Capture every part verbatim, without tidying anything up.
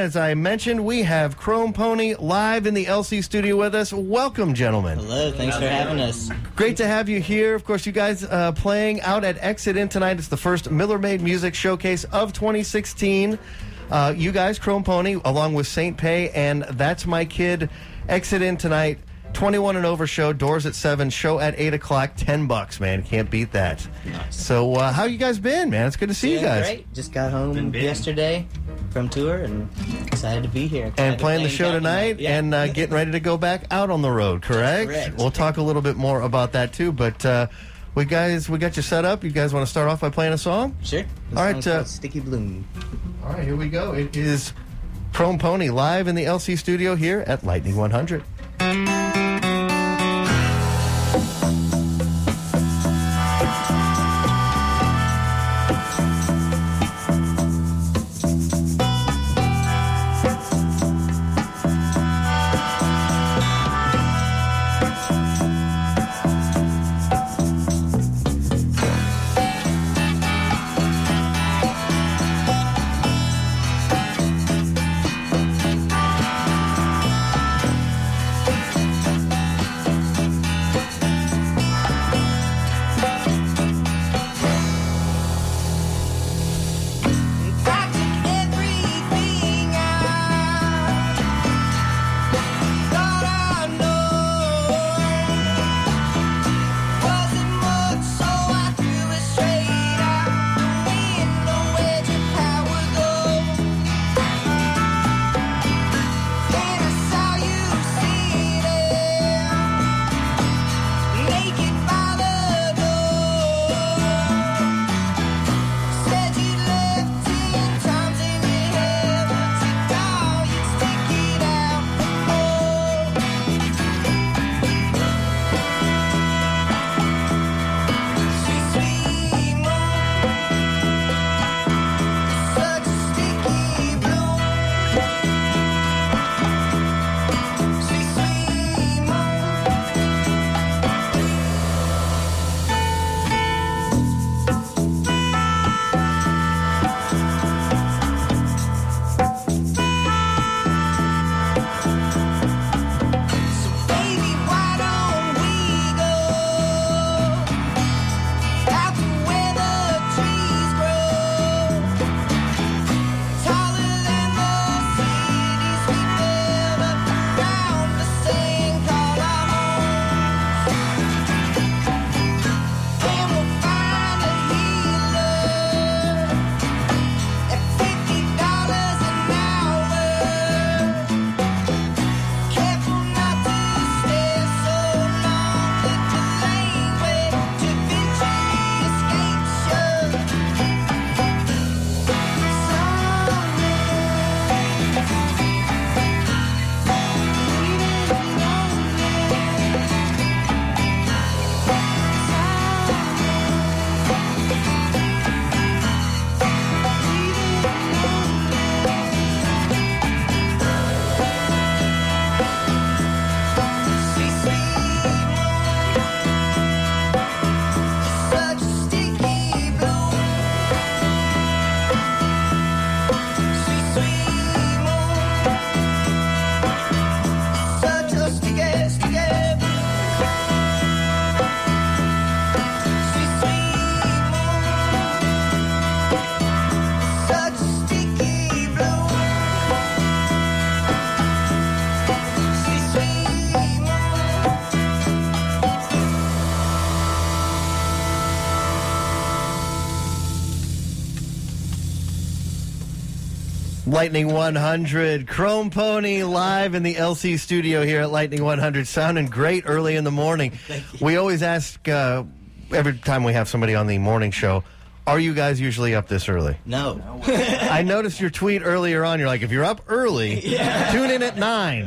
as I mentioned, we have Chrome Pony live in the L C studio with us. Welcome, gentlemen. Hello, thanks for having us. Great to have you here. Of course, you guys uh, playing out at Exit In tonight. It's the first Miller Made Music Showcase of twenty sixteen. Uh, you guys, Chrome Pony, along with Saint Pay and That's My Kid, Exit In tonight. twenty-one and over show, doors at seven, show at eight o'clock, ten bucks, man. Can't beat that. Nice. So, uh, how you guys been, man? It's good to see Doing you guys. Great. Just got home yesterday from tour and excited to be here. Excited And playing the play show in tonight Yeah. and uh, getting ready to go back out on the road, correct? Correct. We'll talk a little bit more about that, too. But, uh, we guys, we got you set up. You guys want to start off by playing a song? Sure. This All right, song's uh, called Sticky Bloom. All right, here we go. It is Chrome Pony live in the L C studio here at Lightning one hundred. Lightning one hundred, Chrome Pony live in the L C studio here at Lightning one hundred, sounding great early in the morning. Thank you. We always ask uh, every time we have somebody on the morning show, are you guys usually up this early? No. I noticed your tweet earlier on. You're like, if you're up early, Yeah. tune in at nine.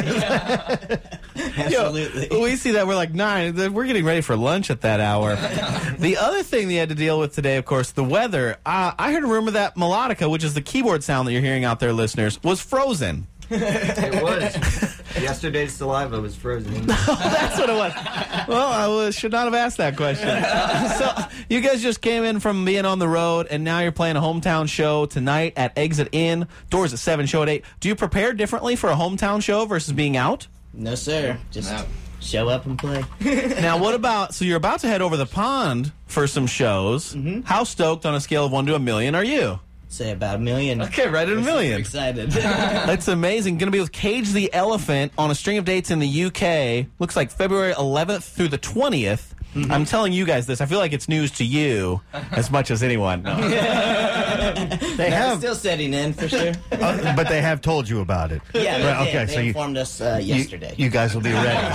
Absolutely. Yo, we see that we're like nine. We're getting ready for lunch at that hour. The other thing they had to deal with today, of course, the weather. Uh, I heard a rumor that melodica, which is the keyboard sound that you're hearing out there, listeners, was frozen. It was. Yesterday's saliva was frozen. That's what it was. Well, I was, should not have asked that question. So, you guys just came in from being on the road, and now you're playing a hometown show tonight at Exit Inn. Doors at seven, show at eight. Do you prepare differently for a hometown show versus being out? No, sir. Just No. show up and play. Now, what about, so you're about to head over the pond for some shows. Mm-hmm. How stoked on a scale of one to a million are you? Say about a million. Okay, right at a We're super million. excited. That's amazing. Going to be with Cage the Elephant on a string of dates in the U K. Looks like February eleventh through the twentieth. Mm-hmm. I'm telling you guys this. I feel like it's news to you as much as anyone. No. They No, have, still setting in for sure. uh, but they have told you about it. Yeah, they, Right, did. okay, they so you, informed us uh, you, yesterday. you guys will be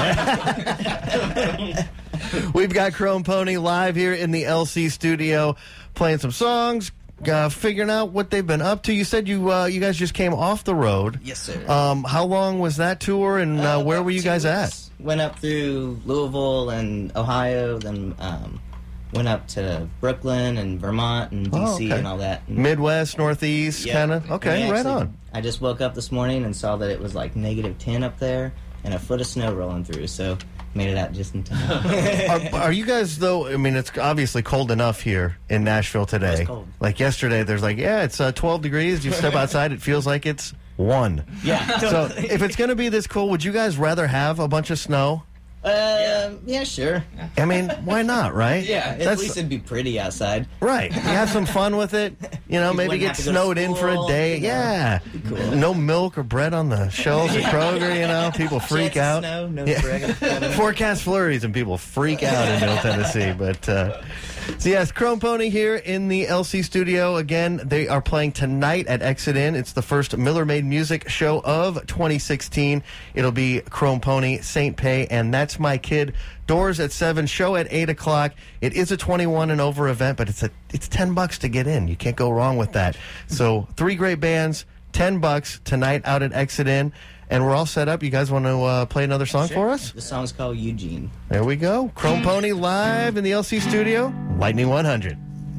ready. We've got Chrome Pony live here in the L C studio, playing some songs, uh, figuring out what they've been up to. You said you uh, you guys just came off the road. Yes, sir. Um, how long was that tour, and uh, where about were you two guys at? weeks. Went up through Louisville and Ohio, then um, went up to Brooklyn and Vermont and D C Oh, okay. and all that. And, Midwest, Northeast, yeah. kind of? And Okay, we right actually- on. I just woke up this morning and saw that it was like negative ten up there and a foot of snow rolling through, so made it out just in time. Are, are you guys, though, I mean, it's obviously cold enough here in Nashville today. It's cold. Like yesterday, there's like, yeah, it's uh, twelve degrees. You step outside, it feels like it's one. yeah. So if it's going to be this cool, would you guys rather have a bunch of snow? Uh, yeah, sure. I mean, why not, right? Yeah, at least it'd be pretty outside. Right. You have some fun with it. You know, You maybe wouldn't get have to go to snowed in for a school, day. you know. Yeah. Cool. No milk or bread on the shelves at Kroger, you know. People freak Chance of out. Snow, no Yeah. bread. Forecast flurries and people freak out in Middle Tennessee. But, uh, so yes, Chrome Pony here in the L C studio. Again, they are playing tonight at Exit Inn. It's the first Miller Made Music show of twenty sixteen. It'll be Chrome Pony, Saint Pay, and That's My Kid. Doors at seven, show at eight o'clock. It is a twenty-one and over event, but it's a it's ten bucks to get in. You can't go wrong with that. So three great bands, ten bucks tonight out at Exit Inn. And we're all set up. You guys want to uh, play another song for us? The song's called Eugene. There we go. Chrome Pony live in the L C studio. Lightning one hundred.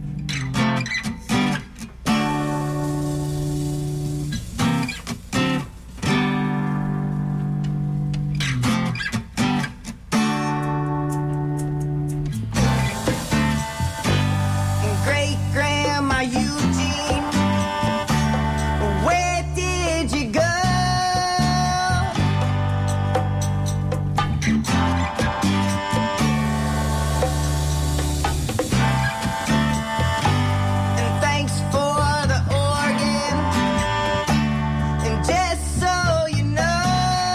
Great Grandma Eugene, where did you go? And thanks for the organ. And just so you know,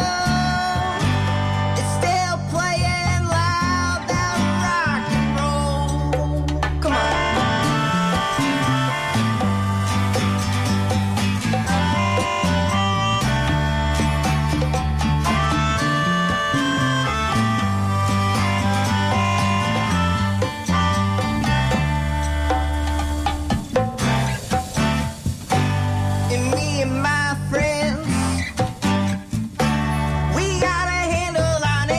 it's still playing loud that rock and roll. Come on. And me and my friends, we got a handle on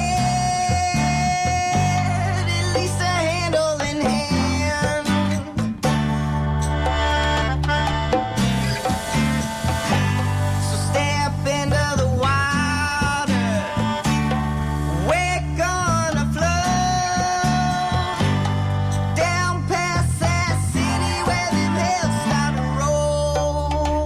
it, at least a handle in hand. So step into the water, we're gonna float down past that city where the hills start to roll.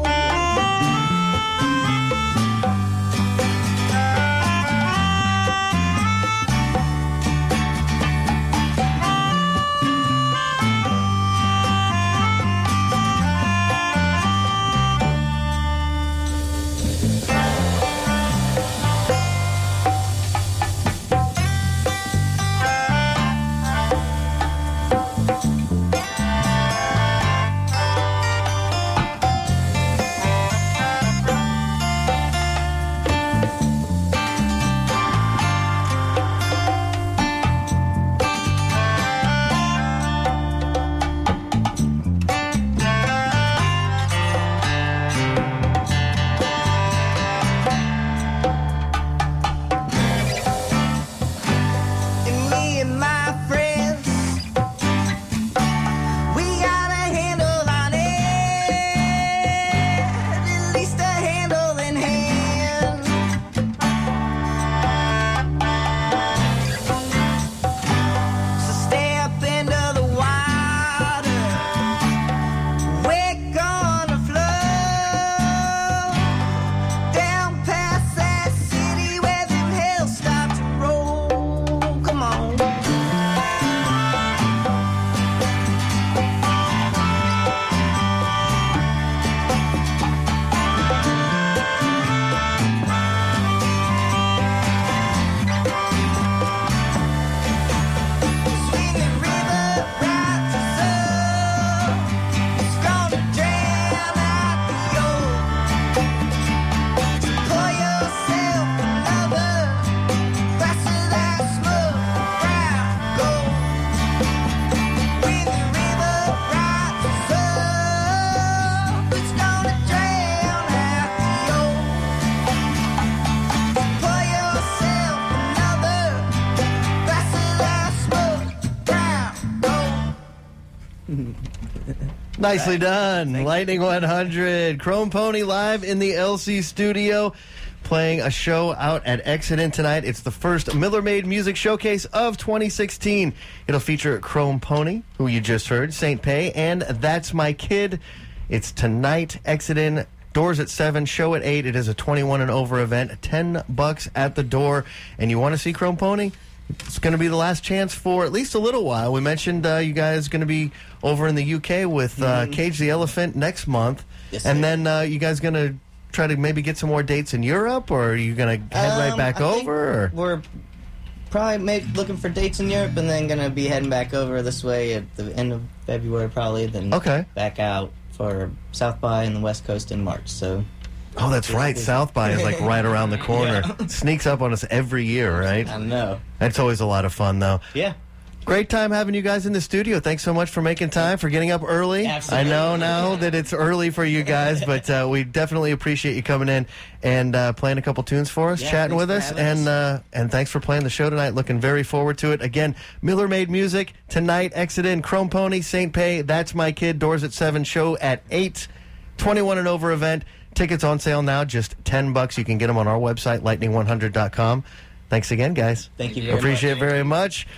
Nicely done. Lightning one hundred. Chrome Pony live in the L C studio, playing a show out at Exodus tonight. It's the first Miller Made Music Showcase of twenty sixteen. It'll feature Chrome Pony, who you just heard, Saint Pay, and That's My Kid. It's tonight, Exodus. Doors at seven, show at eight. It is a twenty-one and over event. ten bucks at the door. And you want to see Chrome Pony? It's going to be the last chance for at least a little while. We mentioned uh, you guys going to be over in the U K with uh, Mm-hmm. Cage the Elephant next month. Yes, and sir. then uh, you guys going to try to maybe get some more dates in Europe, or are you going to head right Um, back I think over? Or? We're probably maybe looking for dates in Europe, and then gonna be heading back over this way at the end of February, probably. Then Okay. back out for South by and the West Coast in March. So Oh, that's right. South by is like right around the corner. It sneaks up on us every year, right? I know. That's always a lot of fun, though. Yeah. Great time having you guys in the studio. Thanks so much for making time, for getting up early. Absolutely. I know now that it's early for you guys, but uh, we definitely appreciate you coming in and uh, playing a couple tunes for us, Yeah, chatting thanks with for us, having and us. uh, and thanks for playing the show tonight. Looking very forward to it. Again, Miller Made Music tonight, Exodus, Chrome Pony, Saint Pay, That's My Kid, doors at seven, show at eight, twenty-one and over event. Tickets on sale now, just ten bucks. You can get them on our website, lightning one hundred dot com. Thanks again, guys. Thank you very much. Appreciate it very much.